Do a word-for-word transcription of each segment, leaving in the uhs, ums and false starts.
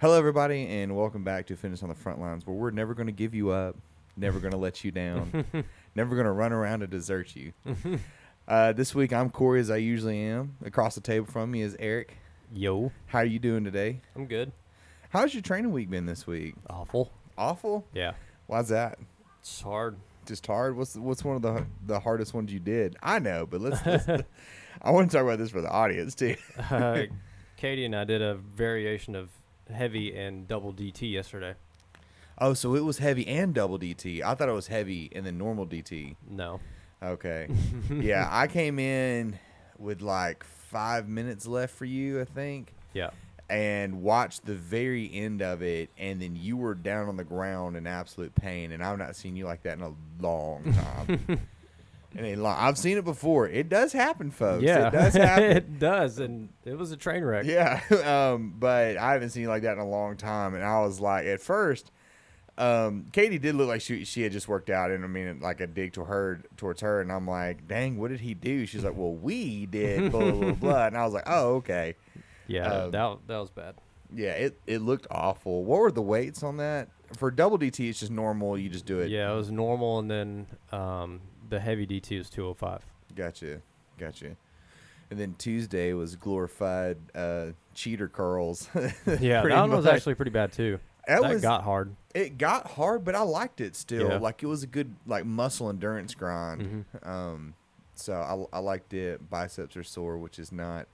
Hello, everybody, and welcome back to Fitness on the Front Lines, where we're never going to give you up, never going to let you down, never going to run around and desert you. uh, this week, I'm Corey, as I usually am. Across the table from me is Eric. Yo. How are you doing today? I'm good. How's your training week been this week? Awful. Awful? Yeah. Why's that? It's hard. Just hard? What's what's one of the the hardest ones you did? I know, but let's. let's I want to talk about this for the audience too. uh, Katie and I did a variation of heavy and double D T yesterday. Oh, so it was heavy and double D T. I thought it was heavy and then normal D T. No. Okay. Yeah, I came in with like five minutes left for you, I think. Yeah. And watched the very end of it, and then you were down on the ground in absolute pain, and I've not seen you like that in a long time. and a long, I've seen it before. It does happen, folks. Yeah. It does happen. It does, and it was a train wreck. Yeah, um, but I haven't seen you like that in a long time, and I was like, at first, um, Katie did look like she she had just worked out, and I mean, like a dig to her towards her, and I'm like, dang, what did he do? She's like, well, we did blah blah blah, blah. And I was like, oh, okay. Yeah, Um, that that was bad. Yeah, it, it looked awful. What were the weights on that? For double D T, it's just normal. You just do it. Yeah, it was normal, and then um, the heavy D T was two oh five. Gotcha. Gotcha. And then Tuesday was glorified uh, cheater curls. Yeah, that one was much. actually pretty bad too. That, That was, got hard. It got hard, but I liked it still. Yeah. Like, it was a good like muscle endurance grind. Mm-hmm. Um, so I, I liked it. Biceps are sore, which is not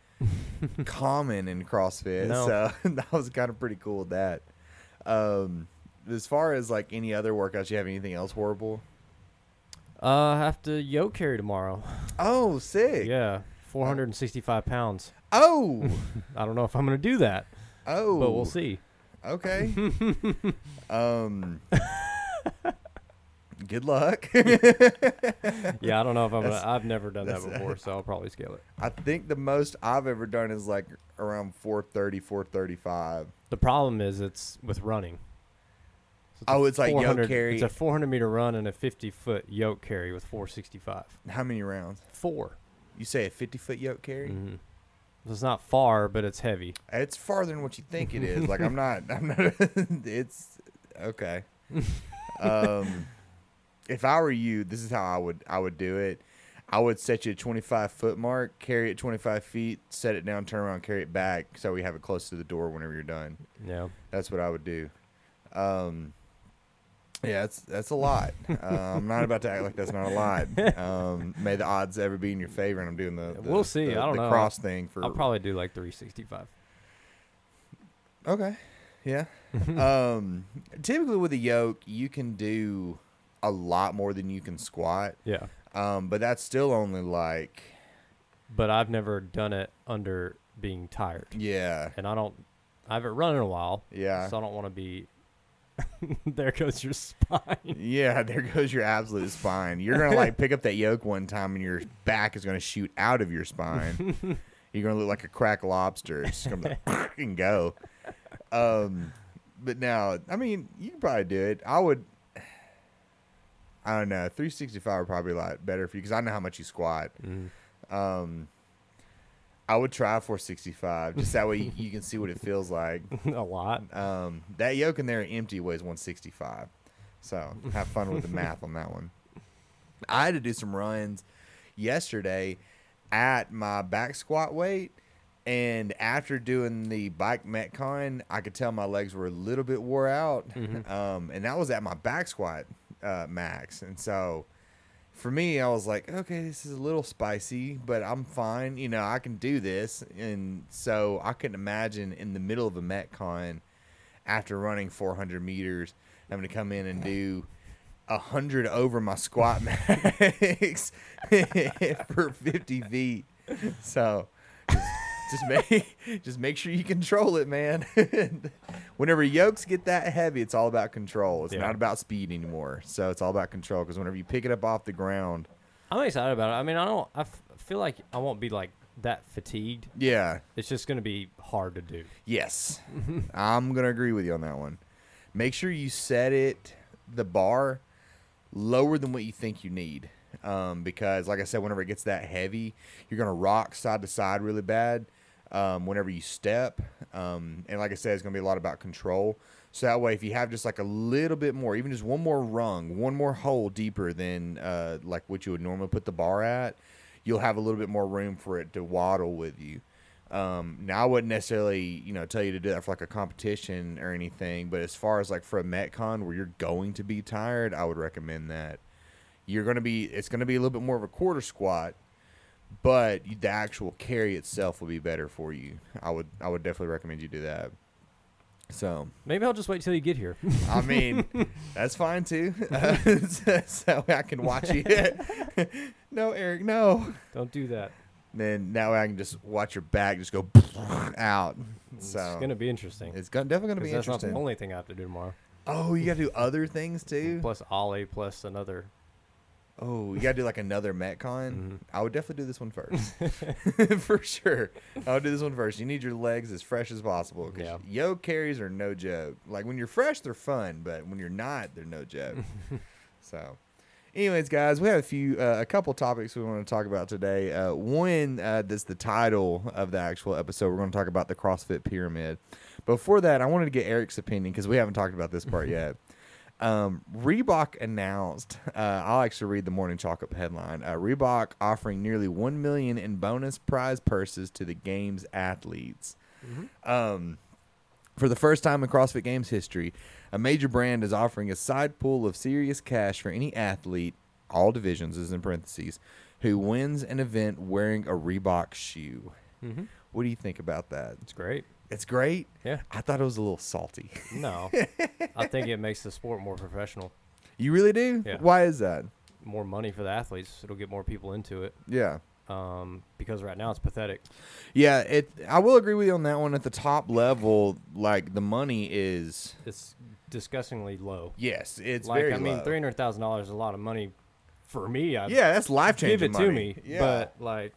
common in CrossFit. No. So that was kind of pretty cool with that. Um, as far as like any other workouts, you have anything else horrible? Uh, I have to yoke carry tomorrow. Oh, sick. Yeah, four hundred sixty-five pounds. Oh. I don't know if I'm going to do that, Oh. but we'll see. Okay. um. Good luck. Yeah, I don't know if I'm gonna. I've never done that that's- before, so I'll probably scale it. I think the most I've ever done is like around four thirty, four thirty-five. The problem is it's with running. So Oh, a it's like yoke 400 carry. It's a four hundred meter run and a fifty foot yoke carry with four sixty-five. How many rounds? Four. You say a fifty foot yoke carry? Mm-hmm. So it's not far, but it's heavy. It's farther than what you think it is. Like I'm not. I'm not. It's okay. Um, if I were you, this is how I would. I would do it. I would set you a twenty-five foot mark, carry it twenty-five feet, set it down, turn around, carry it back, so we have it close to the door whenever you're done. Yeah. That's what I would do. Um, yeah, that's that's a lot. uh, I'm not about to act like that's not a lot. Um, may the odds ever be in your favor, and I'm doing the, the We'll see. the, I don't the know. cross thing for. I'll probably do like three sixty-five. Okay, yeah. um, typically with a yoke, you can do a lot more than you can squat. Yeah. Um, but that's still only like. But I've never done it under being tired, Yeah. and I don't. I haven't run in a while. Yeah. So I don't want to be. There goes your spine. Yeah, there goes your absolute spine. You're gonna like pick up that yoke one time, and your back is gonna shoot out of your spine. You're gonna look like a cracked lobster. It's just gonna like, and go. Um, but now, I mean, you can probably do it. I would. I don't know. three sixty-five would probably be a lot better for you because I know how much you squat. Mm. Um, I would try four sixty-five just that way you, you can see what it feels like. A lot. Um, that yoke in there empty weighs one sixty-five. So have fun with the math on that one. I had to do some runs yesterday at my back squat weight. And after doing the bike Metcon, I could tell my legs were a little bit wore out. Mm-hmm. Um, and that was at my back squat uh, max. And so for me, I was like, okay, this is a little spicy, but I'm fine. You know, I can do this. And so I couldn't imagine in the middle of a Metcon after running four hundred meters, having to come in and do one hundred over my squat max for fifty feet. So just, just make just make sure you control it, man. Whenever yokes get that heavy, it's all about control. It's Yeah. not about speed anymore. So it's all about control because whenever you pick it up off the ground, I'm excited about it. I mean, I don't. I f- feel like I won't be like that fatigued. yeah, It's just going to be hard to do. yes, I'm gonna agree with you on that one. Make sure you set it the bar lower than what you think you need, um, because like I said, whenever it gets that heavy, you're gonna rock side to side really bad. um, whenever you step. Um, and like I said, it's going to be a lot about control. So that way, if you have just like a little bit more, even just one more rung, one more hole deeper than uh, like what you would normally put the bar at, you'll have a little bit more room for it to waddle with you. Um, now, I wouldn't necessarily, you know, tell you to do that for like a competition or anything, but as far as like for a Metcon where you're going to be tired, I would recommend that. You're going to be, it's going to be a little bit more of a quarter squat, but the actual carry itself will be better for you. I would, I would definitely recommend you do that. So maybe I'll just wait till you get here. I mean, that's fine too. Uh, so I can watch you. No, Eric, no. Don't do that. Then that way I can just watch your back just go out. So It's gonna be interesting. It's gonna, definitely gonna be That's not interesting. the only thing I have to do tomorrow. Oh, you gotta do other things too. Plus Ollie, plus another. Oh, you gotta do like another Metcon. Mhm. I would definitely do this one first, for sure. I would do this one first. You need your legs as fresh as possible because Yeah. yo carries are no joke. Like when you're fresh, they're fun, but when you're not, they're no joke. So. Anyways, guys, we have a few, uh, a couple topics we want to talk about today. Uh, one, uh, that's the title of the actual episode. We're going to talk about the CrossFit Pyramid. Before that, I wanted to get Eric's opinion because we haven't talked about this part yet. Um, Reebok announced, uh, I'll actually read the Morning Chalk Up headline. Uh, Reebok offering nearly one million dollars in bonus prize purses to the game's athletes. Mm-hmm. Um, for the first time in CrossFit Games history, a major brand is offering a side pool of serious cash for any athlete, all divisions is in parentheses, who wins an event wearing a Reebok shoe. Mm-hmm. What do you think about that? It's great. It's great. Yeah. I thought it was a little salty. No, I think it makes the sport more professional. You really do? Yeah. Why is that? More money for the athletes. It'll get more people into it. Yeah. Um, because right now it's pathetic. Yeah, it. I will agree with you on that one. At the top level, like the money is. It's disgustingly low. Yes, it's like very I mean, low. three hundred thousand dollars is a lot of money for me. I'd Yeah, that's life changing. give it money. to me. Yeah. But like,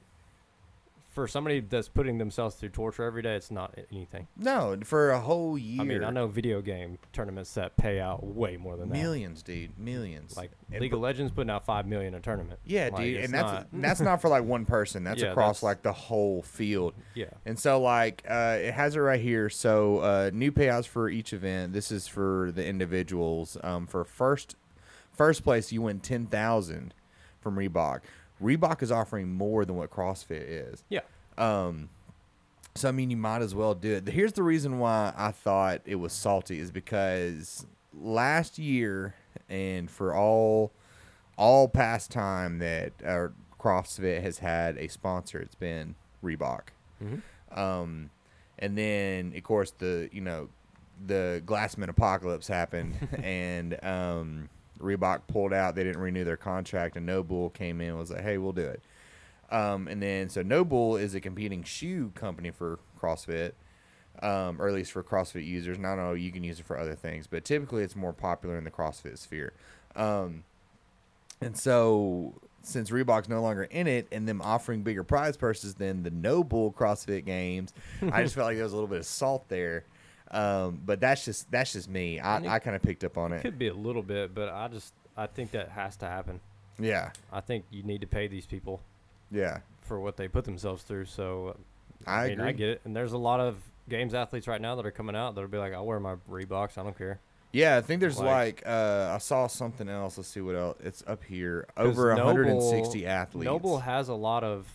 for somebody that's putting themselves through torture every day, it's not anything. No, for a whole year. I mean, I know video game tournaments that pay out way more than millions, dude, millions. that. Like And League for- of Legends putting out five million a tournament. Yeah, Like, dude, it's and that's not- that's not for like one person. That's Yeah, across that's- like the whole field. Yeah. And so like uh, it has it right here. So uh, new payouts for each event. This is for the individuals. Um, for first first place, you win ten thousand from Reebok. Reebok is offering more than what CrossFit is. Yeah. Um, so I mean, you might as well do it. Here's the reason why I thought it was salty is because last year and for all all past time that uh, CrossFit has had a sponsor, it's been Reebok. Mm-hmm. Um, and then of course the you know the Glassman apocalypse happened and um, Reebok pulled out. They didn't renew their contract, and Nobull came in and was like, "Hey, we'll do it." Um, and then, so Nobull is a competing shoe company for CrossFit, um, or at least for CrossFit users. And I don't know, you can use it for other things, but typically it's more popular in the CrossFit sphere. Um, and so, since Reebok's no longer in it, and them offering bigger prize purses than the Nobull CrossFit Games, I just felt like there was a little bit of salt there. Um, but that's just that's just me. I, And it I kind of picked up on it. Could be a little bit, but I just I think that has to happen. Yeah, I think you need to pay these people yeah, for what they put themselves through. So I mean, agree. I get it. And there's a lot of games athletes right now that are coming out that'll be like, I'll wear my Reeboks. I don't care. Yeah, I think there's Like- like, uh, I saw something else. Let's see what else. It's up here. 'Cause Over one hundred Noble- sixty athletes. Noble has a lot of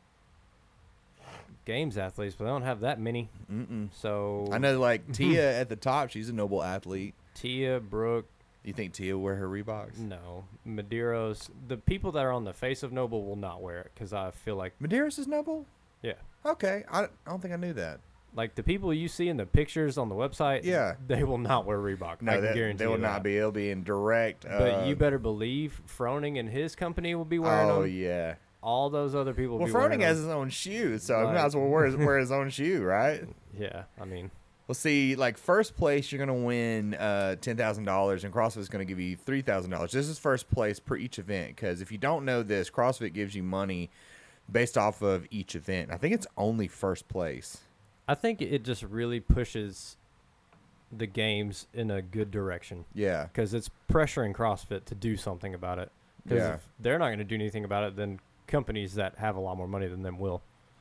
games athletes, but they don't have that many. Mm-mm. So I know, like Tia at the top. She's a Noble athlete. Tia, Brooke, You think Tia will wear her Reeboks? no, Medeiros. The people that are on the face of Noble will not wear it because I feel like, Medeiros is Noble. yeah, Okay, I, I don't think I knew that. like the people you see in the pictures on the website, Yeah. they will not wear Reebok. No, I can that, guarantee they will you not that. be. It'll be in direct. But uh, you better believe Froning and his company will be wearing Oh them. yeah. All those other people will Well, be wearing Froning has them. his own shoe, so he Like- might as well wear his, wear his own shoe, right? Yeah, I mean, Well, see, like first place, you're gonna win uh, ten thousand dollars, and CrossFit is gonna give you three thousand dollars. This is first place per each event, because if you don't know this, CrossFit gives you money based off of each event. I think it's only first place. I think it just really pushes the games in a good direction Yeah, because it's pressuring CrossFit to do something about it. Because Yeah. if they're not going to do anything about it, then companies that have a lot more money than them will.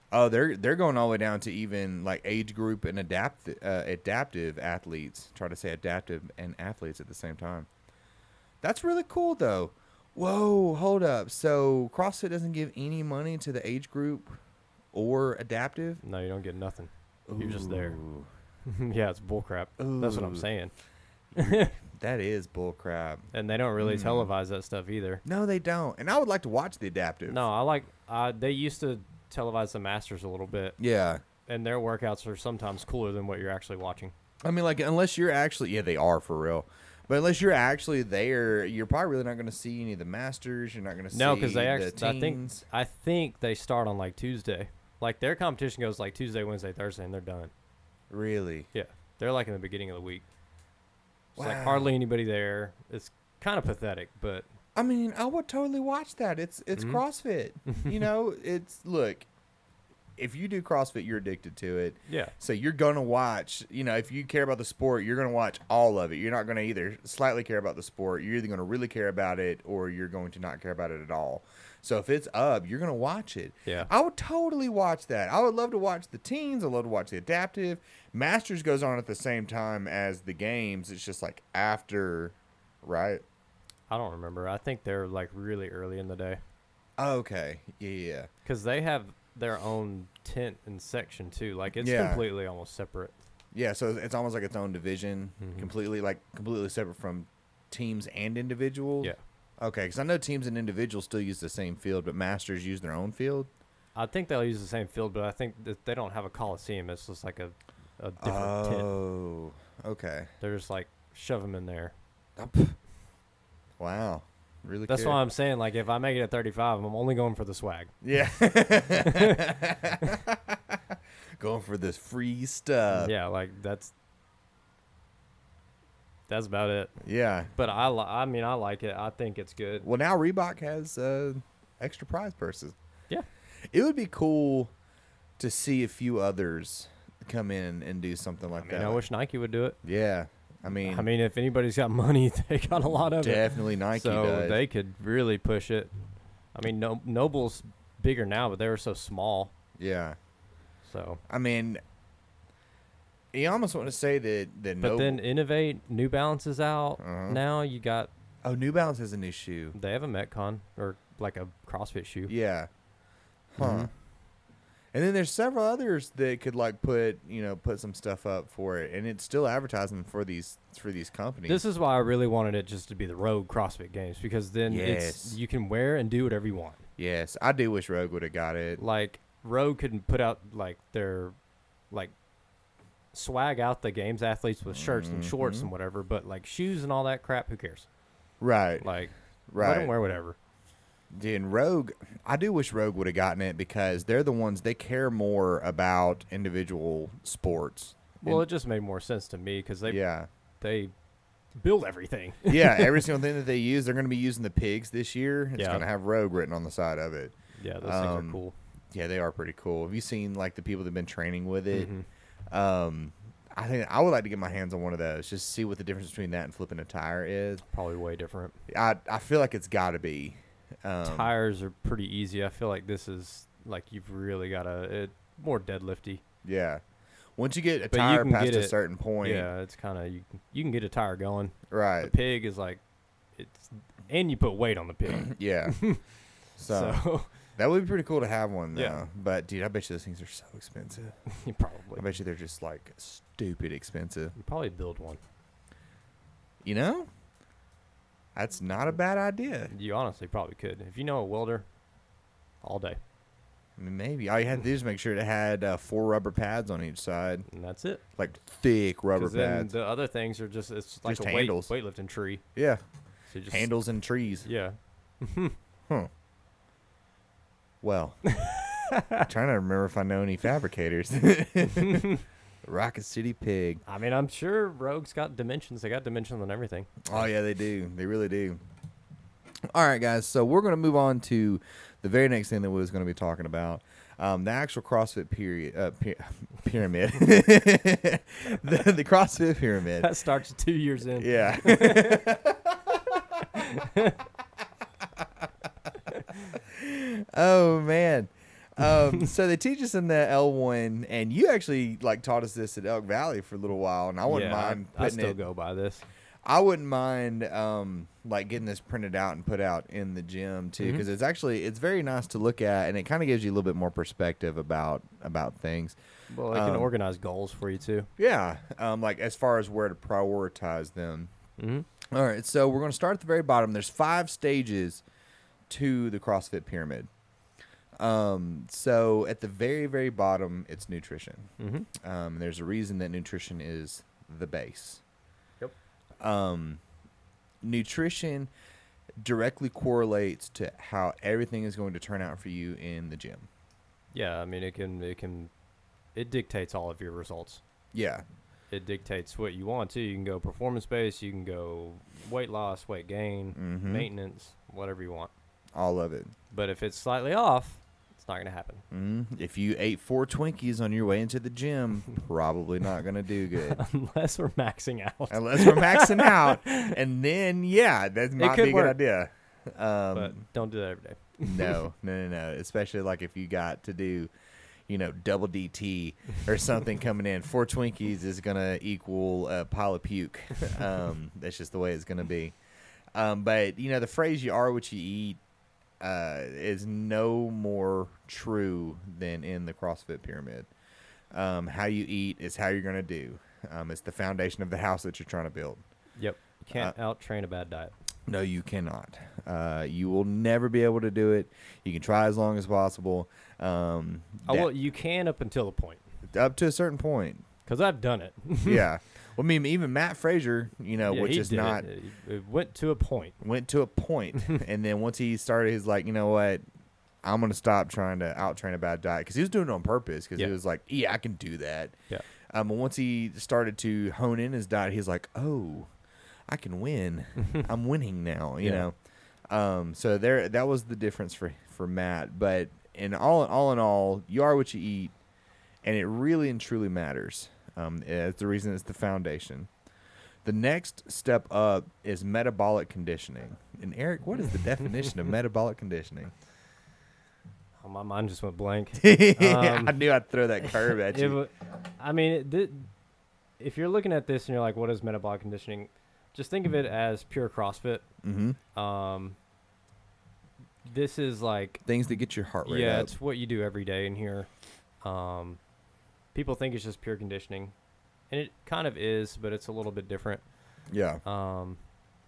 Oh, they're they're going all the way down to even like age group and adapt uh, adaptive athletes. Try to say adaptive and athletes at the same time. That's really cool though. Whoa, hold up. So CrossFit doesn't give any money to the age group or adaptive? No, you don't get nothing. You're just there. Ooh. Yeah, it's bullcrap. That's what I'm Ooh. saying. That is bullcrap. And they don't really Mm. televise that stuff either. No, they don't. And I would like to watch the adaptive. No, I like. Uh, they used to televise the Masters a little bit, Yeah. and their workouts are sometimes cooler than what you're actually watching. I mean, like, unless you're actually, yeah, they are for real. But unless you're actually there, you're probably really not going to see any of the Masters. You're not going to see No, because they the actually. I think. teens. I think they start on like Tuesday. Like their competition goes like Tuesday, Wednesday, Thursday, and they're done. Really? Yeah, they're like in the beginning of the week. It's like Wow. hardly anybody there. It's kind of pathetic, but I mean, I would totally watch that. It's it's Mhm. CrossFit. You know, it's look. If you do CrossFit, you're addicted to it. yeah, So you're gonna watch. You know, if you care about the sport, you're gonna watch all of it. You're not gonna either slightly care about the sport. You're either gonna really care about it, or you're going to not care about it at all. So if it's up, you're gonna watch it. yeah. I would totally watch that. I would love to watch the teens. I'd love to watch the adaptive. Masters goes on at the same time as the games. It's just like after, right? I don't remember. I think they're like really early in the day Okay. Yeah. Yeah. because they have their own tent and section too. Like it's Yeah. completely almost separate. Yeah. So it's almost like its own division, Mhm. completely like completely separate from teams and individuals. Yeah. Okay. Because I know teams and individuals still use the same field, but masters use their own field. I think they'll use the same field, but I think that they don't have a coliseum. It's just like a, a different tent. Oh. Okay. They're just like shove them in there. Wow. Really. That's cool. why I'm saying like if I make it at thirty-five, I'm only going for the swag. Yeah. Going for this free stuff. yeah, like that's that's about it. Yeah. But I li- I mean I like it. I think it's good. Well, now Reebok has uh, extra prize purses. Yeah. It would be cool to see a few others come in and do something like I mean, that. I wish Nike would do it. Yeah. I mean, I mean, if anybody's got money, they got a lot of definitely it. Nike so does. they could really push it. I mean, no, Noble's bigger now, but they were so small. yeah. So, I mean, you almost want to say that the but Noble- then Innovate, New Balance is out Uh-huh. now. You got oh, New Balance has a new shoe. they have a Metcon or like a CrossFit shoe. Yeah. Huh. Mhm. And then there's several others that could like put you know put some stuff up for it, and it's still advertising for these for these companies. This is why I really wanted it just to be the Rogue CrossFit Games because then Yes. it's you can wear and do whatever you want. yes, I do wish Rogue would have got it. Like Rogue couldn't put out like their like swag out the games athletes with shirts and shorts Mhm. and whatever, but like shoes and all that crap, who cares? Right, Like right. let them wear whatever. Dude, and Rogue, I do wish Rogue would have gotten it because they're the ones they care more about individual sports. Well, And- it just made more sense to me because they yeah, they build everything. yeah. Every single thing that they use, they're going to be using the pigs this year. It's Yeah. going to have Rogue written on the side of it. Yeah, those Um, things are cool. Yeah, they are pretty cool. Have you seen like the people that've been training with it? Mhm. Um, I think I would like to get my hands on one of those, just see what the difference between that and flipping a tire is. Probably way different. I I feel like it's got to be. Um, Tires are pretty easy. I feel like this is like you've really got to it more deadlifty. Yeah. Once you get a But you tire can past get a it- certain point, Yeah, it's kind of you. Can, you can get a tire going. right? The pig is like, it's and you put weight on the pig. Yeah. So, So, that would be pretty cool to have one, though. Yeah. But dude, I bet you those things are so expensive. you I probably bet you they're just like stupid expensive. you probably build one. You know, that's not a bad idea. You honestly probably could if you know a welder. All day, I mean, maybe all you had to do is make sure it had uh, four rubber pads on each side, and that's it. like thick rubber 'Cause then pads. the other things are just it's like Just a weight, handles. weightlifting tree. Yeah, So you just, handles and trees. Yeah. Huh. Well, trying to remember if I know any fabricators. Rocket City Pig. I mean, I'm sure Rogue's got dimensions. They got dimensions on everything. Oh yeah, they do. They really do. All right, guys. So we're going to move on to the very next thing that we was going to be talking about. Um, the actual CrossFit period, uh, py- pyramid. the, the CrossFit pyramid. That starts two years in. Yeah. Oh man. Um, so they teach us in the L one, and you actually like taught us this at Elk Valley for a little while, and I wouldn't yeah, mind I, I putting still it. go by this. I wouldn't mind um, like getting this printed out and put out in the gym too, because Mhm. it's actually it's very nice to look at, and it kind of gives you a little bit more perspective about about things. Well, it can Um, organize goals for you too. Yeah, um, like as far as where to prioritize them. Mm-hmm. All right, so we're going to start at the very bottom. There's five stages to the CrossFit pyramid. Um, so at the very, very bottom, it's nutrition. Mm-hmm. Um, there's a reason that nutrition is the base. Yep. Um, nutrition directly correlates to how everything is going to turn out for you in the gym. Yeah, I mean it can it can it dictates all of your results. Yeah. It dictates what you want to. You can go performance based, you can go weight loss, weight gain, Mhm. maintenance, whatever you want. All of it. But if it's slightly off, it's not going to happen. Mm, if you ate four Twinkies on your way into the gym, probably not going to do good. Unless we're maxing out. Unless we're maxing out. And then, yeah, that might could be a good work. idea. Um, But don't do that every day. no, no, no, no. Especially like if you got to do, you know, double D T or something coming in. Four Twinkies is going to equal a pile of puke. Um, that's just the way it's going to be. Um, but, you know, the phrase you are what you eat uh, is no more true than in the CrossFit pyramid. Um, how you eat is how you're going to do. Um, it's the foundation of the house that you're trying to build. Yep. You can't out train a bad diet. No, you cannot. Uh, you will never be able to do it. You can try as long as possible. Um, Oh, that- well, you can up until a point. up to a certain point. Because I've done it. Yeah. Well, I mean, even Matt Frazier, you know, Yeah, which he is did not, It. It- it went to a point. went to a point. And then once he started, he's like, you know what? I'm going to stop trying to out train a bad diet. Because he was doing it on purpose. Because Yeah. he was like, yeah, I can do that. Yeah. Um, and once he started to hone in his diet, he's like, oh, I can win. I'm winning now, you Yeah. know. Um, so there, that was the difference for for Matt. But in all, all in all, you are what you eat, and it really and truly matters. Um, it's the reason it's the foundation. The next step up is metabolic conditioning. And Eric, what is the definition of metabolic conditioning? Oh, my mind just went blank. I Um, knew I'd throw that curve at It you. wa- I mean, it, thi- if you're looking at this and you're like, what is metabolic conditioning? Just think of it as pure CrossFit. Mm-hmm. Um, this is like, Things that get your heart rate yeah, up. it's what you do every day in here. Um, people think it's just pure conditioning, and it kind of is, but it's a little bit different. Yeah. Um,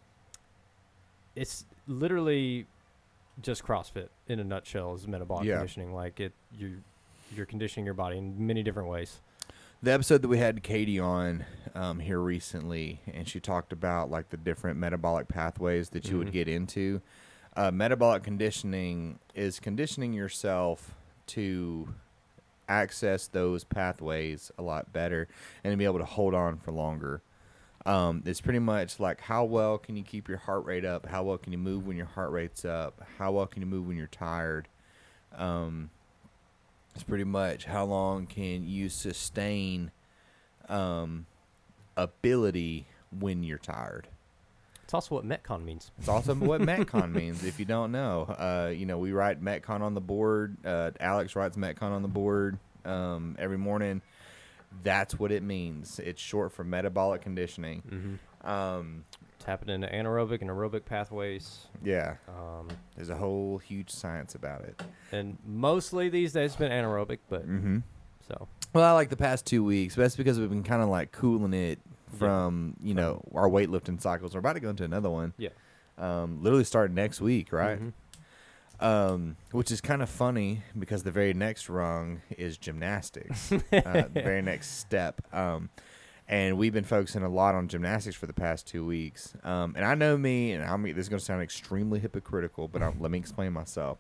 it's literally just CrossFit in a nutshell is metabolic Yeah. conditioning. Like it, you, you're conditioning your body in many different ways. The episode that we had Katie on um, here recently, and she talked about like the different metabolic pathways that you would Mhm. get into. Uh, metabolic conditioning is conditioning yourself to access those pathways a lot better and to be able to hold on for longer. Um, it's pretty much like how well can you keep your heart rate up? How well can you move when your heart rate's up? How well can you move when you're tired? Um, it's pretty much how long can you sustain um, ability when you're tired. It's also what Metcon means. It's also what Metcon means if you don't know. Uh, you know, we write Metcon on the board. Uh, Alex writes Metcon on the board um, every morning. That's what it means. It's short for metabolic conditioning. Mm-hmm. Um, Tapping into anaerobic and aerobic pathways. yeah, Um, there's a whole huge science about it. and mostly these days it's been anaerobic, but Mm-hmm. so Well, I like the past two weeks, but that's because we've been kind of like cooling it from, you know, our weightlifting cycles. We're about to go into another one. Yeah. Um, literally starting next week, right? Mhm. Um, which is kind of funny because the very next rung is gymnastics, uh, the very next step. Um, and we've been focusing a lot on gymnastics for the past two weeks. Um, and I know me, and I'm, this is going to sound extremely hypocritical, but I'm, let me explain myself.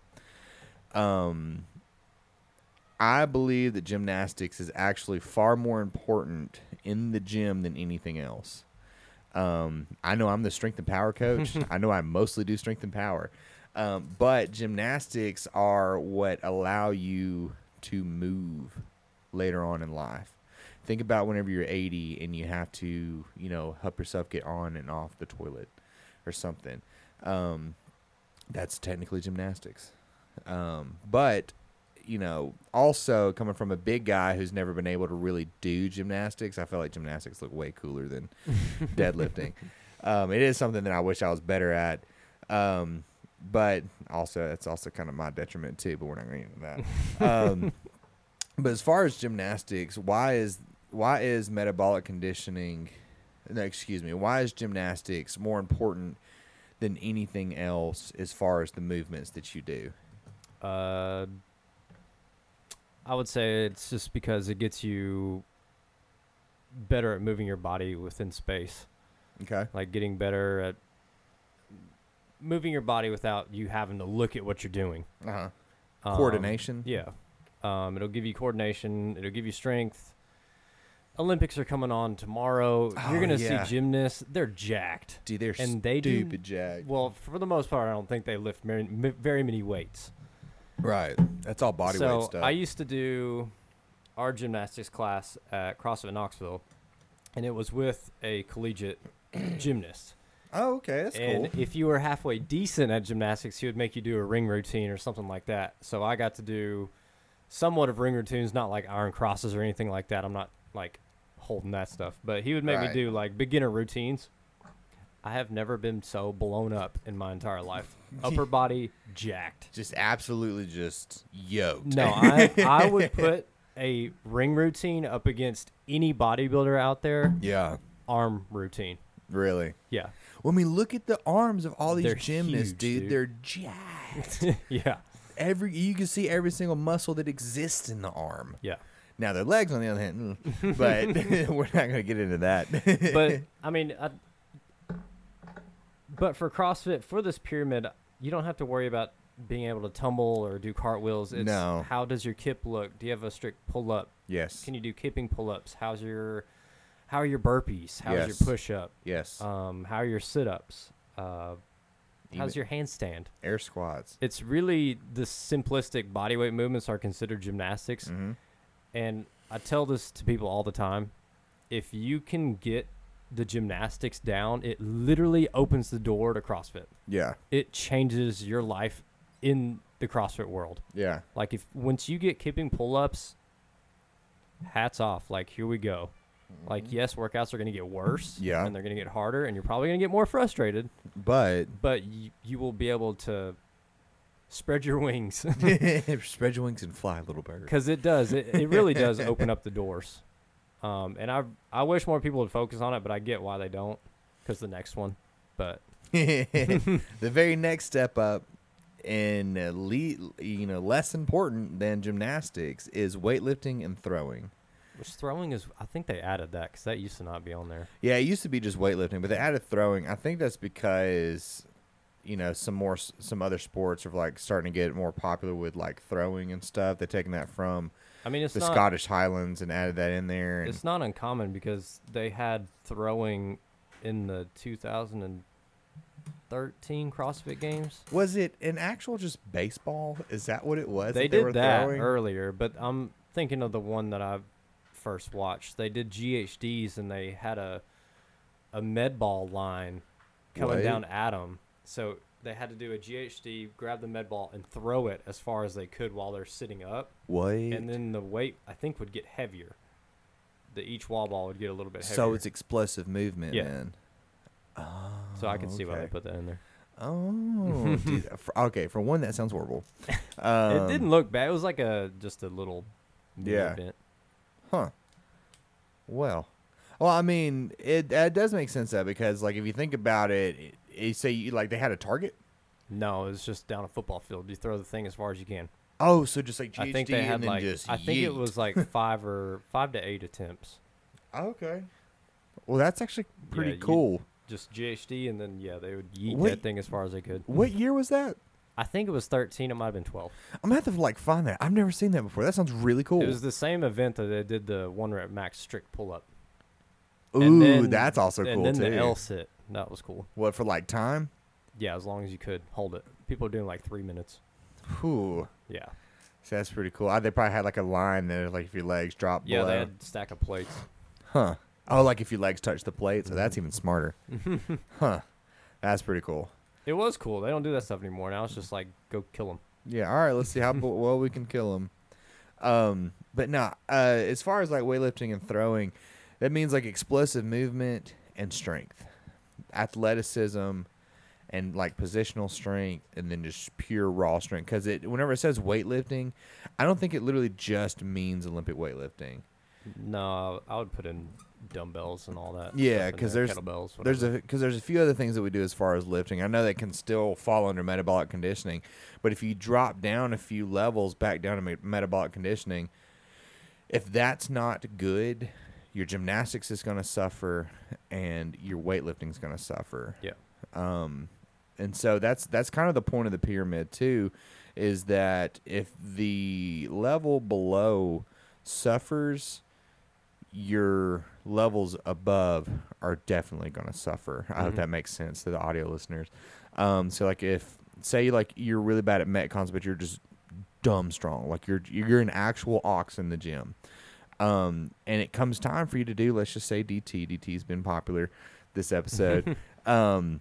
Um, I believe that gymnastics is actually far more important in the gym than anything else. Um, I know I'm the strength and power coach. I know I mostly do strength and power. Um, but gymnastics are what allow you to move later on in life. Think about whenever you're eighty and you have to, you know, help yourself get on and off the toilet or something. Um, that's technically gymnastics. Um, but you know, also coming from a big guy who's never been able to really do gymnastics, I feel like gymnastics look way cooler than deadlifting. Um, it is something that I wish I was better at. Um, but also, it's also kind of my detriment too, but we're not going to get into that. Um, but as far as gymnastics, why is, why is metabolic conditioning, no, excuse me, why is gymnastics more important than anything else as far as the movements that you do? Uh, I would say it's just because it gets you better at moving your body within space. Okay. Like getting better at moving your body without you having to look at what you're doing. Uh-huh. Um, Coordination. Yeah. Um, it'll give you coordination. It'll give you strength. Olympics are coming on tomorrow. Oh, You're going to yeah. see gymnasts. They're jacked. Dude, they're And they do- stupid jacked. Well, for the most part, I don't think they lift very, very many weights. Right. That's all body so weight stuff. I used to do our gymnastics class at CrossFit Knoxville, and it was with a collegiate gymnast. oh, okay. That's And cool. if you were halfway decent at gymnastics, he would make you do a ring routine or something like that. So I got to do somewhat of ring routines, not like iron crosses or anything like that. I'm not like holding that stuff, but he would make Right. me do like beginner routines. I have never been so blown up in my entire life. Upper body jacked. Just absolutely just yoked. No, I I would put a ring routine up against any bodybuilder out there. Yeah. Arm routine. Really. Yeah. Well, I mean, look at the arms of all these They're gymnasts, huge, dude. dude. They're jacked. Yeah. Every you can see every single muscle that exists in the arm. Yeah. Now their legs, on the other hand, mm, but we're not going to get into that. But I mean, I, but for CrossFit, for this pyramid, you don't have to worry about being able to tumble or do cartwheels. It's No. how does your kip look? Do you have a strict pull up? yes, Can you do kipping pull ups? How's your how are your burpees? How's Yes. your push up? yes, Um, how are your sit ups? Uh, how's Even your handstand? air squats. It's really the simplistic bodyweight movements are considered gymnastics. Mm-hmm. And I tell this to people all the time. If you can get the gymnastics down, it literally opens the door to CrossFit. Yeah, It changes your life in the CrossFit world. yeah, Like if once you get kipping pull-ups, hats off. Like here we go. Like yes, workouts are going to get worse. Yeah. And they're going to get harder, and you're probably going to get more frustrated. but But you, you will be able to spread your wings spread your wings and fly, little bird. because it does. It, it really does open up the doors. Um, and I I wish more people would focus on it, but I get why they don't because the next one. But The very next step up, and uh, le- you know, less important than gymnastics is weightlifting and throwing. which throwing is, I think they added that because that used to not be on there. Yeah, it used to be just weightlifting, but they added throwing. I think that's because, you know, some more s- some other sports are like starting to get more popular with like throwing and stuff. They're taking that from I mean, it's the not Scottish Highlands and added that in there. And it's not uncommon because they had throwing in the two thousand thirteen CrossFit Games. was it an actual just baseball? Is that what it was? They that did were that throwing? earlier, but I'm thinking of the one that I first watched. They did G H Ds and they had a a med ball line coming What? down at them. So they had to do a G H D, grab the med ball, and throw it as far as they could while they're sitting up. What? And then the weight, I think, would get heavier. The each wall ball would get a little bit heavier. So it's explosive movement, Yeah. then. Oh, so I can see why they okay. put that in there. Oh, dude, for, okay. For one, that sounds horrible. Um, It didn't look bad. It was like a just a little mini Yeah. event. Huh. Well, well, I mean, it that does make sense though, because like if you think about it, it, you say you, like they had a target. No, it was just down a football field. You throw the thing as far as you can. Oh, so just like G H D I think they had and then like just I think it yeet. was like five or five to eight attempts. Okay. Well, that's actually pretty Yeah, you- cool. Just G H D and then yeah, they would yeet Wait. that thing as far as they could. What year was that? I think it was thirteen. It might have been twelve. I'm gonna have to like find that. I've never seen that before. That sounds really cool. It was the same event that they did the one rep max strict pull up. Ooh, and then- that's also and cool then too. the L sit. That was cool. What for like time? Yeah, as long as you could hold it. People are doing like three minutes. Ooh, Yeah. so that's pretty cool. I, they probably had like a line there, like if your legs drop Yeah, below. they had a stack of plates. Huh. Oh, like if your legs touch the plate, so that's even smarter. Huh. That's pretty cool. It was cool. They don't do that stuff anymore. Now it's just like go kill them. Yeah, all right, let's see how b- well we can kill them. Um, but nah, uh, as far as like weightlifting and throwing, that means like explosive movement and strength, athleticism, and like positional strength, and then just pure raw strength. Because it, whenever it says weightlifting, I don't think it literally just means Olympic weightlifting. No, I would put in dumbbells and all that. Yeah, stuff in because there, there's kettlebells. there's whatever. a because there's a few other things that we do as far as lifting. I know that can still fall under metabolic conditioning, but if you drop down a few levels back down to me- metabolic conditioning, if that's not good, your gymnastics is going to suffer and your weightlifting is going to suffer. Yeah. Um, and so that's that's kind of the point of the pyramid too, is that if the level below suffers, your levels above are definitely going to suffer. I hope Mhm. that makes sense to the audio listeners. Um, so like if say like you're really bad at metcons, but you're just dumb strong, like you're you're an actual ox in the gym, um, and it comes time for you to do, let's just say D T. D T's been popular this episode. um,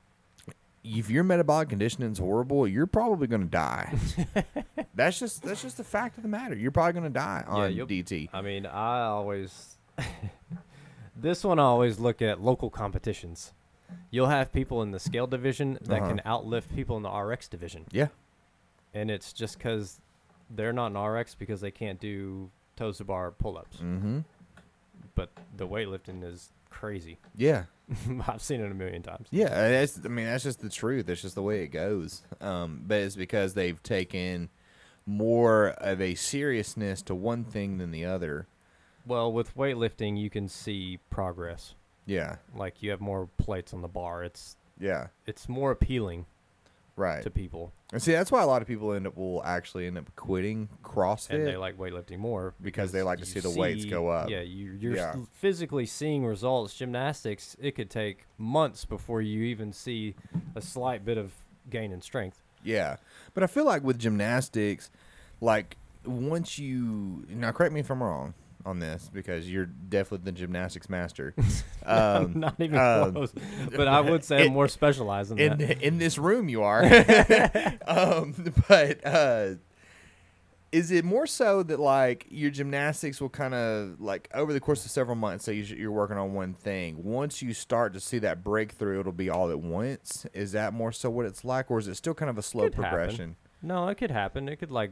if your metabolic conditioning is horrible, you're probably going to die. that's just that's just the fact of the matter. You're probably going to die on you'll- D T. I mean, I always. This one I always look at local competitions. You'll have people in the scale division that Uh-huh. can outlift people in the R X division. Yeah. And it's just because they're not in R X because they can't do toes to bar pull ups. Mm-hmm. But the weightlifting is crazy. Yeah. I've seen it a million times. Yeah, that's, I mean, that's just the truth. That's just the way it goes. Um, but it's because they've taken more of a seriousness to one thing than the other. Well, with weightlifting, you can see progress. Yeah, Like you have more plates on the bar. It's yeah, it's more appealing right. to people, And see, that's why a lot of people end up will actually end up quitting CrossFit. and they like weightlifting more Because they like to you see the weights go up. Yeah, you, you're Yeah. s- physically seeing results. Gymnastics, it could take months before you even see a slight bit of gain in strength. Yeah, but I feel like with gymnastics, like once you now, correct me if I'm wrong on this because you're definitely the gymnastics master. Um, I'm not even um, close, but I would say I'm it- more specialized in, in that. in this room you are. um, but uh, is it more so that like your gymnastics will kind of like over the course of several months, say you- you're working on one thing. Once you start to see that breakthrough, it'll be all at once. Is that more so what it's like, or is it still kind of a slow Could happen. progression? No, it could happen. It could like,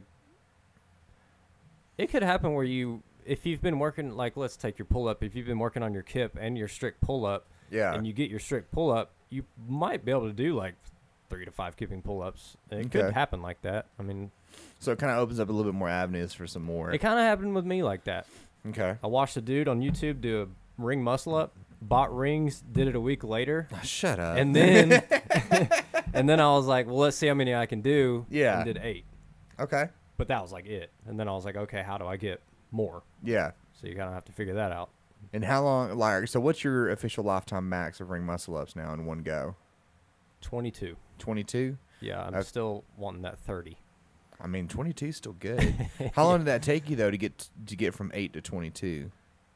it could happen where you, if you've been working, like let's take your pull up. If you've been working on your kip and your strict pull up, Yeah. and you get your strict pull up, you might be able to do like three to five kipping pull ups. It could Okay. happen like that. I mean, So it kind of opens up a little bit more avenues for some more. it kind of happened with me like that. Okay. I watched a dude on YouTube do a ring muscle up, bought rings, did it a week later, Shut up. and then and then I was like, well, let's see how many I can do. Yeah. And did eight, Okay. but that was like it. And then I was like, okay, how do I get more? Yeah. So you kind of have to figure that out. And how long, like, so what's your official lifetime max of ring muscle ups now in one go? twenty-two. twenty-two? Yeah, I'm Okay. still wanting that thirty. I mean, twenty-two is still good. How long did that take you though to get to get from eight to twenty-two?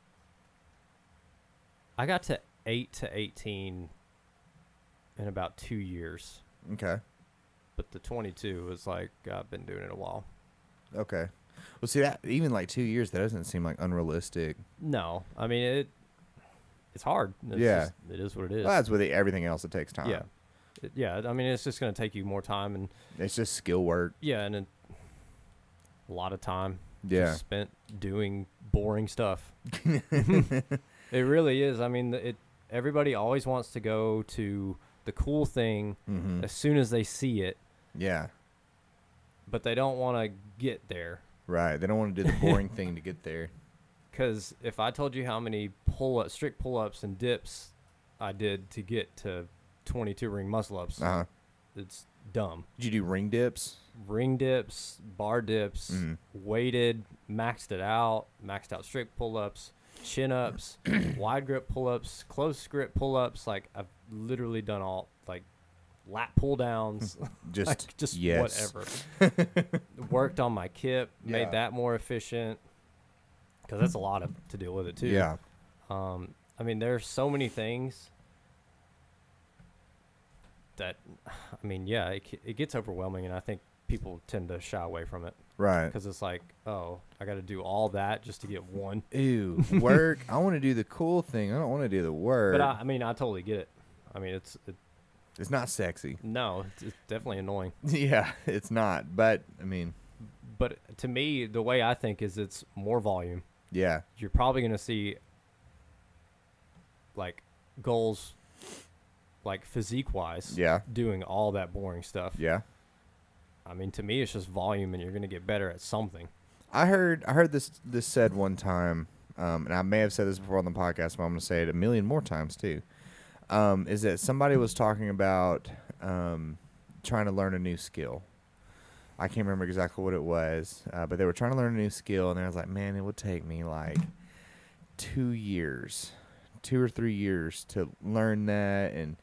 I got to eight to eighteen in about two years, Okay. but the twenty-two was like I've been doing it a while. Okay. Well, see that even like two years, that doesn't seem like unrealistic. No, I mean it. It's hard. It's Yeah. just- it is what it is. Well, that's with it, everything else. It takes time. yeah, It- yeah. I mean, it's just gonna take you more time, and It's just skill work. yeah, and it, a lot of time Yeah. just spent doing boring stuff. It really is. I mean, it. Everybody always wants to go to the cool thing Mm-hmm. as soon as they see it, Yeah. but they don't want to get there. Right. They don't want to do the boring thing to get there. Because if I told you how many pull up, strict pull ups and dips I did to get to twenty-two ring muscle ups, Uh huh. it's dumb. Did you do ring dips? Ring dips, bar dips, Mhm. weighted, maxed it out, maxed out strict pull ups, chin ups, wide grip pull ups, close grip pull ups. Like I've literally done all like lat pull downs, Just, like just yes. whatever. Worked on my kip, Yeah. made that more efficient. Because that's a lot of to deal with it too. Yeah. Um, I mean, there's so many things that, I mean, yeah, it, it gets overwhelming, and I think people tend to shy away from it. Right. Because it's like, oh, I got to do all that just to get one. Ew. Work. I want to do the cool thing. I don't want to do the work. But I, I mean, I totally get it. I mean, it's it, it's not sexy. no, it's, it's definitely annoying. Yeah, it's not. But I mean, But to me, the way I think is it's more volume. yeah, You're probably going to see like goals, like physique wise, yeah, doing all that boring stuff. yeah. I mean, to me, it's just volume, and you're going to get better at something. I heard I heard this this said one time, um, and I may have said this before on the podcast, but I'm going to say it a million more times too. Um, is that somebody was talking about um, trying to learn a new skill. I can't remember exactly what it was, uh, but they were trying to learn a new skill, and I was like, man, it would take me like two years, two or three years to learn that, and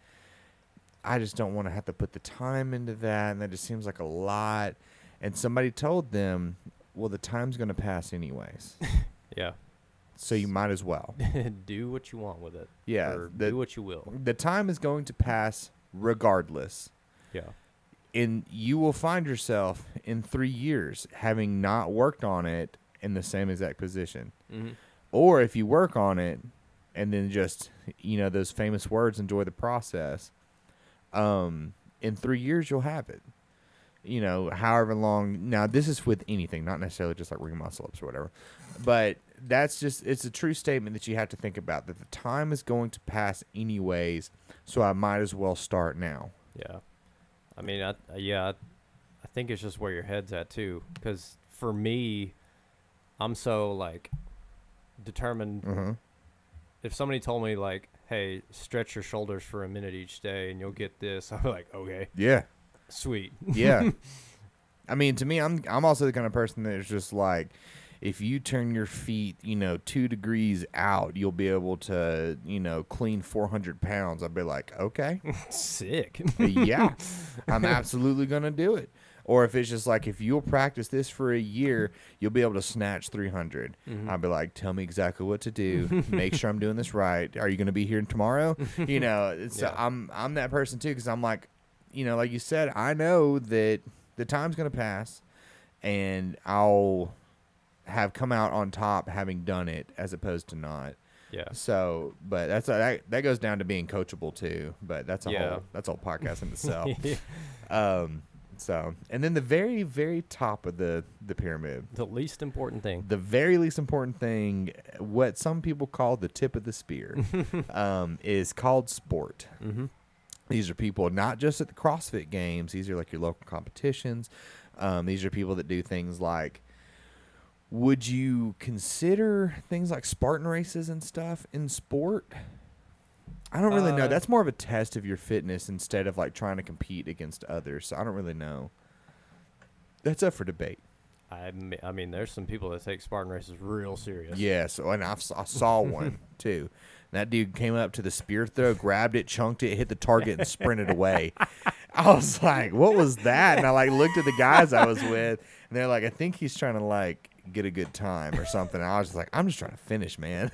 I just don't want to have to put the time into that, and that just seems like a lot. And somebody told them, well, the time's going to pass anyways, Yeah. so you might as well. Do what you want with it. Yeah, Or the- do what you will. The time is going to pass regardless. Yeah. And you will find yourself in three years having not worked on it in the same exact position. Mm-hmm. Or if you work on it and then just, you know, those famous words, enjoy the process, um, in three years you'll have it. You know, however long. Now, this is with anything, not necessarily just like ring muscle ups or whatever. But that's just, it's a true statement that you have to think about, that the time is going to pass anyways, so I might as well start now. Yeah. I mean, I, uh, yeah, I, I think it's just where your head's at, too. Because for me, I'm so, like, determined. Mm-hmm. If somebody told me, like, hey, stretch your shoulders for a minute each day and you'll get this, I'm like, okay, Yeah. sweet. Yeah. I mean, to me, I'm I'm also the kind of person that's just like, if you turn your feet, you know, two degrees out, you'll be able to, you know, clean four hundred pounds. I'd be like, okay, Sick. yeah, I'm absolutely going to do it. Or if it's just like, if you'll practice this for a year, you'll be able to snatch three hundred. Mhm. I'd be like, tell me exactly what to do. Make sure I'm doing this right. Are you going to be here tomorrow? You know, it's, Yeah. I'm I'm that person too, because I'm like, you know, like you said, I know that the time's going to pass and I'll have come out on top having done it as opposed to not. Yeah. So, but that's that, that goes down to being coachable too, but that's a Yeah. whole that's a whole podcast in itself. Um so, and then the very very top of the the pyramid, The least important thing. the very least important thing, what some people call the tip of the spear, um, is called sport. Mm-hmm. These are people not just at the CrossFit Games. These are like your local competitions. Um, these are people that do things like, would you consider things like Spartan races and stuff in sport? I don't really know. Uh, That's more of a test of your fitness instead of like trying to compete against others. So I don't really know. That's up for debate. I, me- I mean, there's some people that take Spartan races real serious. Yes, and I've, I saw one too. That dude came up to the spear throw, grabbed it, chunked it, hit the target, and sprinted away. I was like, "What was that?" And I like looked at the guys I was with, and they're like, "I think he's trying to like get a good time or something." And I was just like, "I'm just trying to finish, man."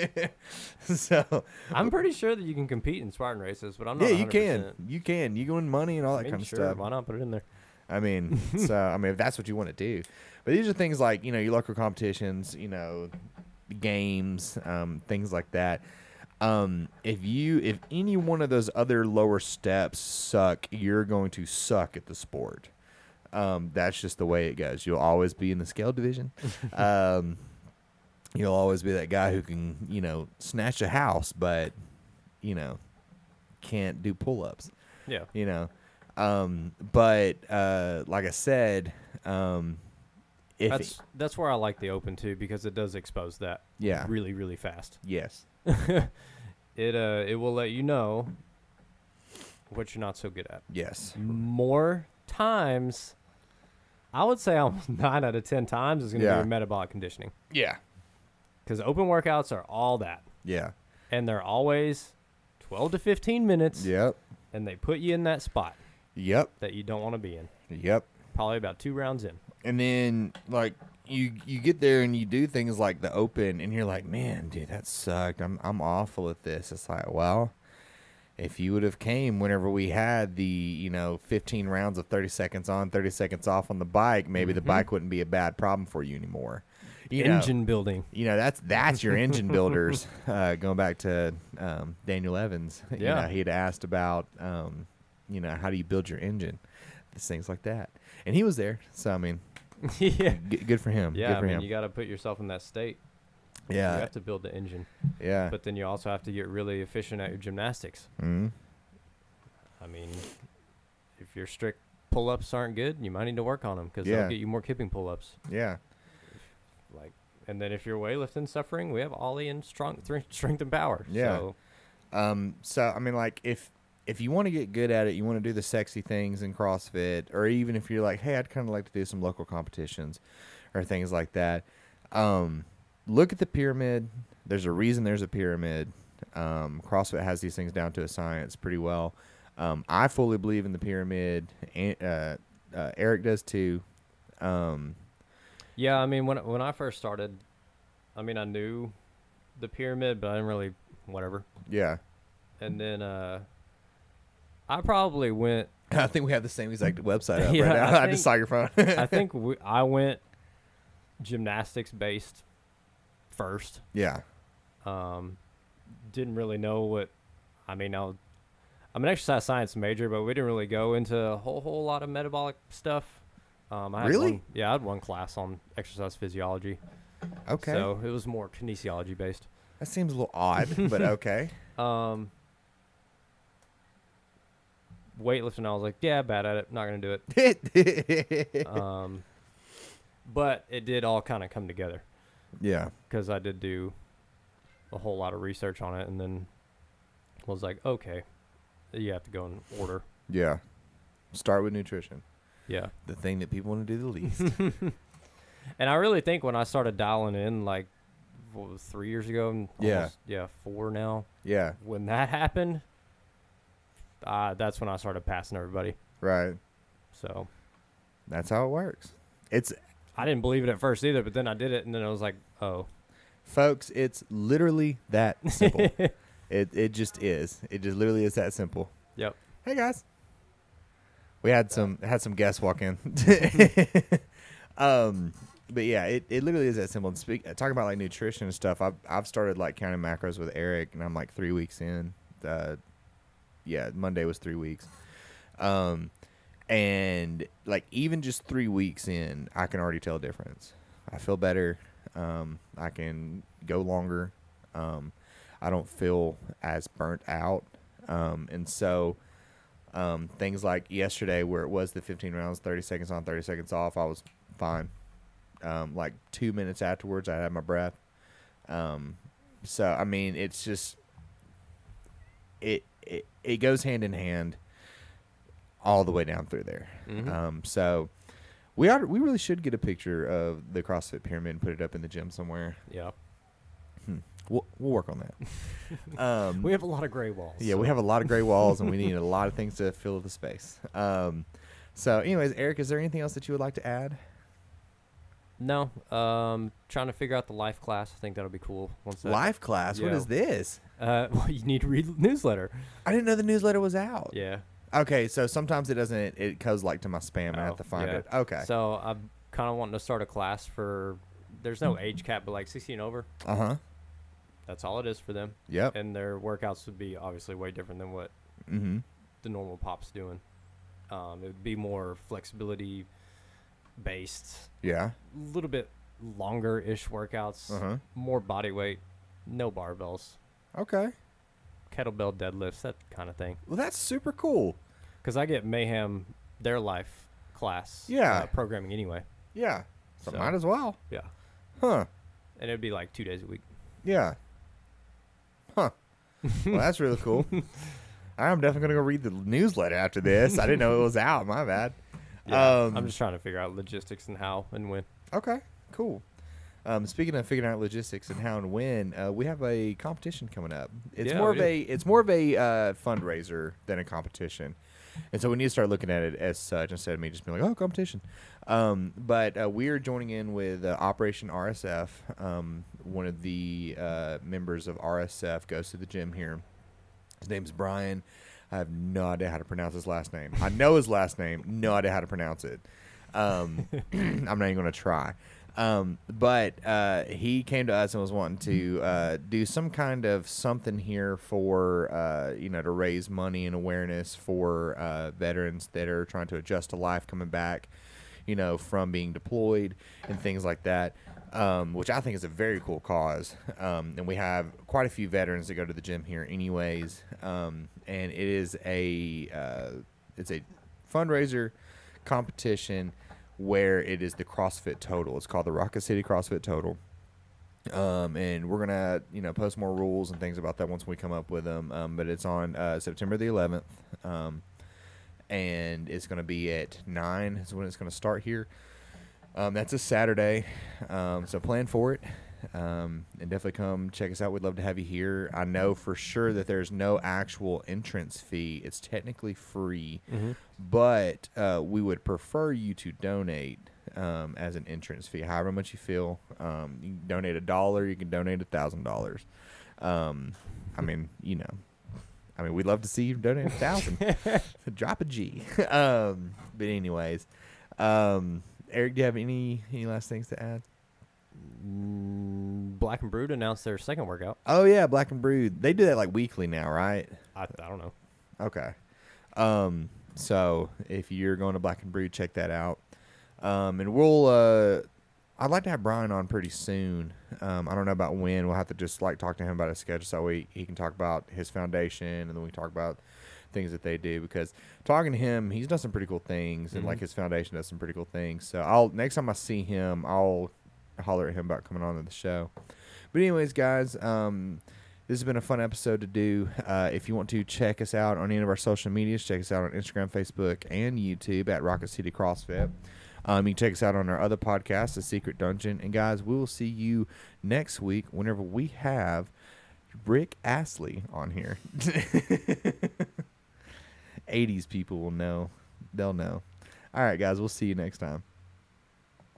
So I'm pretty sure that you can compete in Spartan races, but I'm not. yeah, you one hundred can, percent. you can, you can win money and all I that mean, kind of sure, stuff. why not put it in there? I mean, so I mean, if that's what you want to do, but these are things like, you know, your local competitions, you know, games, um, things like that. Um, if you, if any one of those other lower steps suck, you're going to suck at the sport. Um, that's just the way it goes. You'll always be in the scale division. um, you'll always be that guy who can, you know, snatch a house, but, you know, can't do pull-ups. Yeah. You know, um, but uh, like I said, um, if That's that's where I like the open too, because it does expose that yeah, really really fast. yes, It uh it will let you know what you're not so good at. yes, More times, I would say almost nine out of ten times is going to Yeah. be metabolic conditioning, yeah, because open workouts are all that, yeah, and they're always twelve to fifteen minutes, yep, and they put you in that spot yep, that you don't want to be in. yep. Probably about two rounds in. And then like you you get there and you do things like the open, and you're like, man, dude, that sucked. I'm I'm awful at this. It's like, well, if you would have came whenever we had the, you know, fifteen rounds of thirty seconds on, thirty seconds off on the bike, maybe the Mhm. bike wouldn't be a bad problem for you anymore. You know, Engine building. you know, that's that's your engine builders. Uh, going back to um, Daniel Evans, you Yeah. know, he had asked about, um, you know, how do you build your engine, Just things like that, and he was there. So I mean, Yeah. g- good for him. Yeah, good I for mean, him. you got to put yourself in that state. You yeah, have to build the engine, yeah. but then you also have to get really efficient at your gymnastics. mm I mean, if your strict pull-ups aren't good, you might need to work on them because Yeah. they'll get you more kipping pull-ups. Yeah, Like, and then if you're weightlifting suffering, we have Ollie and strong thr- strength and power. Yeah. So, Um, so I mean, like, if if you want to get good at it, you want to do the sexy things in CrossFit, or even if you're like, hey, I'd kind of like to do some local competitions or things like that. Um, look at the pyramid. There's a reason there's a pyramid. Um, CrossFit has these things down to a science pretty well. Um, I fully believe in the pyramid. And, uh, uh, Eric does too. Um, yeah, I mean, when when I first started, I mean, I knew the pyramid, but I didn't really whatever. yeah. And then uh, I probably went. I think we have the same exact website up Yeah, right now. I I, just think- saw your phone. I think we, I went gymnastics based first. yeah. Um, didn't really know what. I mean, I was, I'm an exercise science major, but we didn't really go into a whole whole lot of metabolic stuff. Um, I had Really? One, yeah, I had one class on exercise physiology. Okay. So it was more kinesiology based. That seems a little odd, but okay. Um, weightlifting, I was like, yeah, bad at it. Not gonna do it. um, but it did all kind of come together yeah. because I did do a whole lot of research on it, and then was like, okay, you have to go in order. Yeah. Start with nutrition. Yeah. The thing that people want to do the least. And I really think when I started dialing in, like, what was three years ago? and Yeah. almost- yeah, four now. yeah. When that happened, uh, that's when I started passing everybody. Right. So That's how it works. It's I didn't believe it at first either, but then I did it, and then I was like, oh. folks, it's literally that simple. it it just is. It just literally is that simple. Yep. Hey guys. We had some had some guests walk in. um but yeah, it, it literally is that simple. And speak talking about like nutrition and stuff, I've I've started like counting macros with Eric, and I'm like three weeks in. Uh yeah, Monday was three weeks. Um and like even just three weeks in, I can already tell a difference. I feel better. Um I can go longer. Um I don't feel as burnt out. Um and so Um, things like yesterday where it was the fifteen rounds, thirty seconds on, thirty seconds off, I was fine. Um, like two minutes afterwards, I had my breath. Um, so, I mean, it's just, it, it, it goes hand in hand all the way down through there. Mhm. Um, so we ought, we really should get a picture of the CrossFit pyramid and put it up in the gym somewhere. Yeah. We'll, we'll work on that. Um, We have a lot of gray walls. Yeah, so- we have a lot of gray walls, and we need a lot of things to fill the space. Um, so, anyways, Eric, is there anything else that you would like to add? No. Um, trying to figure out the life class. I think that'll be cool. Once that, Live class? What yeah. is this? Uh, well, you need to read the newsletter. I didn't know the newsletter was out. Yeah. Okay, so sometimes it doesn't. It goes like to my spam. I Oh, have to find yeah. it. Okay. So I'm kind of wanting to start a class for. There's no age cap, but like sixteen over. Uh huh. That's all it is for them. Yep. And their workouts would be obviously way different than what Mm-hmm. the normal pop's doing. Um, it would be more flexibility based, Yeah. a little bit longer ish workouts, Uh huh. more body weight, no barbells, Okay. kettlebell deadlifts, that kind of thing. Well, that's super cool. Because I get Mayhem, their life class Yeah. uh, programming anyway. Yeah. So, So- might as well. Yeah. Huh. And it'd be like two days a week. Yeah. Huh. Well, that's really cool. I'm definitely gonna go read the newsletter after this. I didn't know it was out. My bad. Yeah, Um, I'm just trying to figure out logistics and how and when. Okay, cool. Um, speaking of figuring out logistics and how and when, uh, we have a competition coming up. It's Yeah, more we of do. a it's more of a uh, fundraiser than a competition, and so we need to start looking at it as such instead of me just being like, oh, competition. Um, but uh, we are joining in with uh, Operation R S F. Um, one of the uh, members of R S F goes to the gym here, His name's Brian. I have no idea how to pronounce his last name. I know his last name, no idea how to pronounce it. Um, I'm not even going to try. Um, but uh, he came to us and was wanting to uh, do some kind of something here for, uh, you know, to raise money and awareness for uh, veterans that are trying to adjust to life coming back, you know, from being deployed and things like that, um, which I think is a very cool cause. Um, and we have quite a few veterans that go to the gym here anyways. Um, and it is a, uh, it's a fundraiser competition where it is the CrossFit Total. It's called the Rocket City CrossFit Total. Um, and we're going to, you know, post more rules and things about that once we come up with them. Um, but it's on uh, September the eleventh. Um, and it's going to be at nine is when it's going to start here. Um, that's a Saturday. Um, so plan for it. Um, and definitely come check us out. We'd love to have you here. I know for sure that there's no actual entrance fee. It's technically free, Mm-hmm. but uh, we would prefer you to donate um, as an entrance fee, however much you feel. Um, you can donate a dollar. You can donate a thousand dollars. Um, I mean, you know, I mean, we'd love to see you donate a thousand. Drop a G. um, but anyways, um, Eric, do you have any any last things to add? Mm, Black and Brood announced their second workout. Oh yeah, Black and Brood. They do that like weekly now, right? I, I don't know. Okay. Um, so if you're going to Black and Brood, check that out. Um, and we'll. Uh, I'd like to have Brian on pretty soon. Um, I don't know about when. We'll have to just like talk to him about his schedule so he he can talk about his foundation, and then we talk about things that they do, because talking to him, he's done some pretty cool things, and Mm-hmm. like his foundation does some pretty cool things. So I'll next time I see him, I'll holler at him about coming on to the show. But anyways, guys, um, this has been a fun episode to do. Uh, if you want to check us out on any of our social medias, check us out on Instagram, Facebook, and YouTube at Rocket City CrossFit. Um, you can check us out on our other podcast, The Secret Dungeon. And guys, we will see you next week whenever we have Rick Astley on here. eighties people will know. They'll know. All right, guys, we'll see you next time.